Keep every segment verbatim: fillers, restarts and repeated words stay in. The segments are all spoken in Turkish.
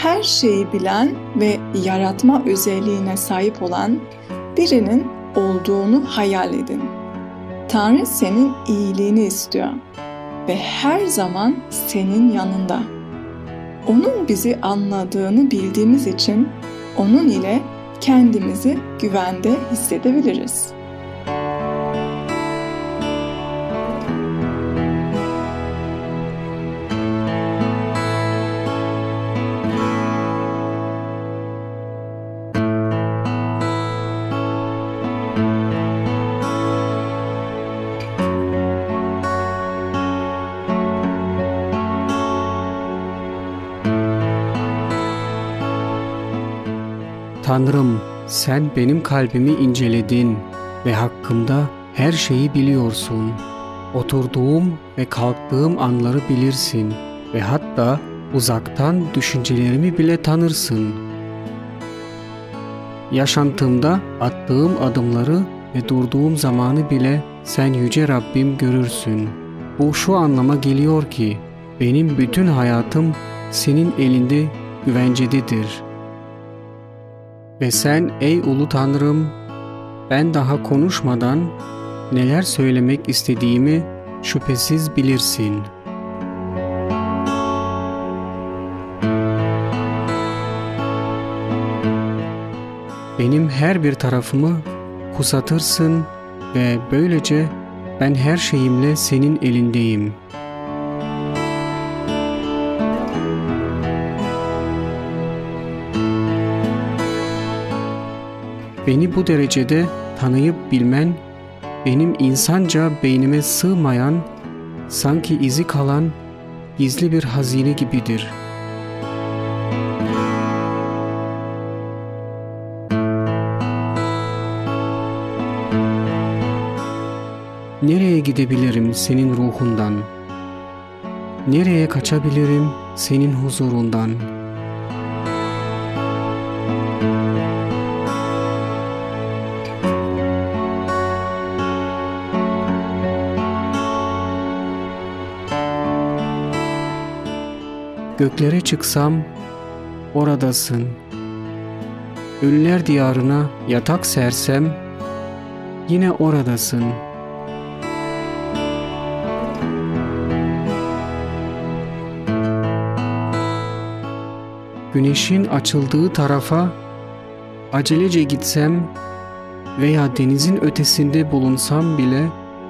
her şeyi bilen ve yaratma özelliğine sahip olan birinin olduğunu hayal edin. Tanrı senin iyiliğini istiyor ve her zaman senin yanında. Onun bizi anladığını bildiğimiz için onun ile kendimizi güvende hissedebiliriz. Tanrım, sen benim kalbimi inceledin ve hakkımda her şeyi biliyorsun. Oturduğum ve kalktığım anları bilirsin ve hatta uzaktan düşüncelerimi bile tanırsın. Yaşantımda attığım adımları ve durduğum zamanı bile sen Yüce Rabbim görürsün. Bu şu anlama geliyor ki, benim bütün hayatım senin elinde güvencededir. Ve sen ey ulu Tanrım, ben daha konuşmadan neler söylemek istediğimi şüphesiz bilirsin. Benim her bir tarafımı kusatırsın ve böylece ben her şeyimle senin elindeyim. Beni bu derecede tanıyıp bilmen, benim insanca beynime sığmayan, sanki izi kalan gizli bir hazine gibidir. Nereye gidebilirim senin ruhundan? Nereye kaçabilirim senin huzurundan? Göklere çıksam oradasın. Ölüler diyarına yatak sersem yine oradasın. Güneşin açıldığı tarafa acelece gitsem veya denizin ötesinde bulunsam bile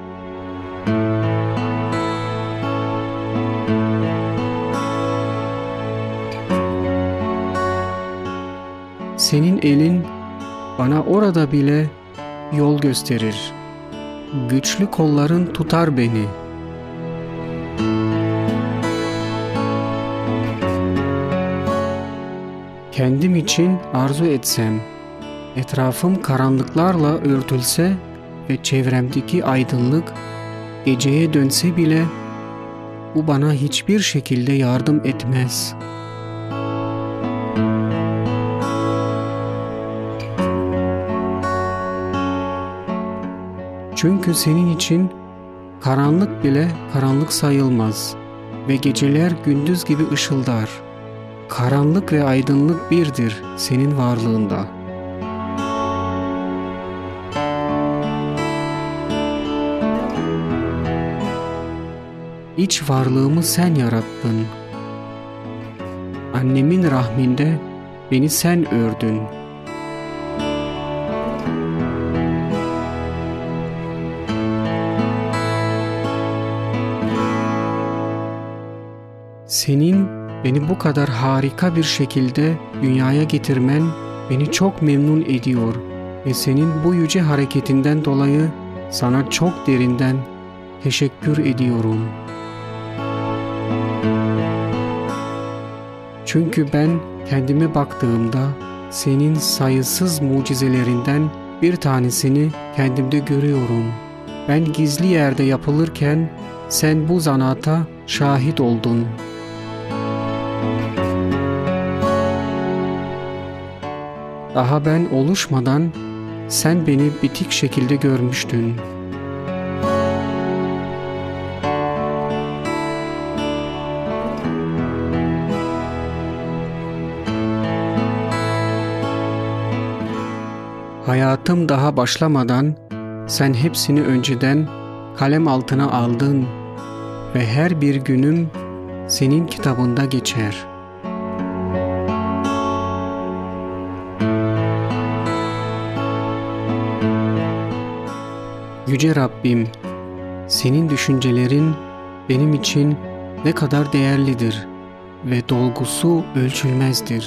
senin elin bana orada bile yol gösterir. Güçlü kolların tutar beni. Kendim için arzu etsem, etrafım karanlıklarla örtülse ve çevremdeki aydınlık geceye dönse bile bu bana hiçbir şekilde yardım etmez. Çünkü senin için karanlık bile karanlık sayılmaz ve geceler gündüz gibi ışıldar. Karanlık ve aydınlık birdir senin varlığında. İç varlığımı sen yarattın. Annemin rahminde beni sen ördün. Senin beni bu kadar harika bir şekilde dünyaya getirmen beni çok memnun ediyor ve senin bu yüce hareketinden dolayı sana çok derinden teşekkür ediyorum. Çünkü ben kendime baktığımda senin sayısız mucizelerinden bir tanesini kendimde görüyorum. Ben gizli yerde yapılırken sen bu zanaata şahit oldun. Daha ben oluşmadan sen beni bitik şekilde görmüştün. Hayatım daha başlamadan sen hepsini önceden kalem altına aldın ve her bir günüm senin kitabında geçer. Yüce Rabbim, senin düşüncelerin benim için ne kadar değerlidir ve dolgusu ölçülmezdir.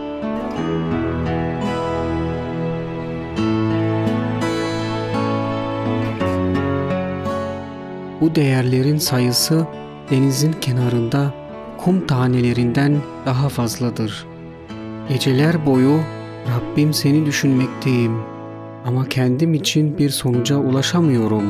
Bu değerlerin sayısı denizin kenarında kum tanelerinden daha fazladır. Geceler boyu Rabbim seni düşünmekteyim ama kendim için bir sonuca ulaşamıyorum.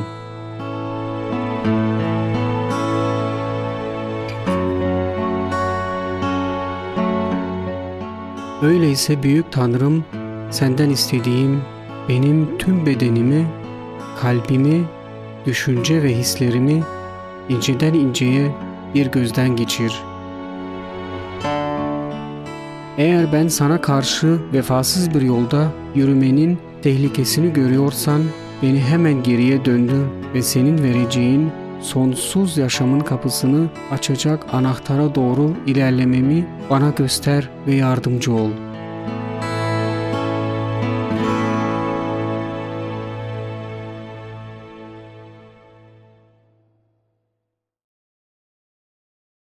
Öyleyse büyük Tanrım, senden istediğim benim tüm bedenimi, kalbimi, düşünce ve hislerimi inceden inceye bir gözden geçir. Eğer ben sana karşı vefasız bir yolda yürümenin tehlikesini görüyorsan beni hemen geriye döndür ve senin vereceğin sonsuz yaşamın kapısını açacak anahtara doğru ilerlememi bana göster ve yardımcı ol.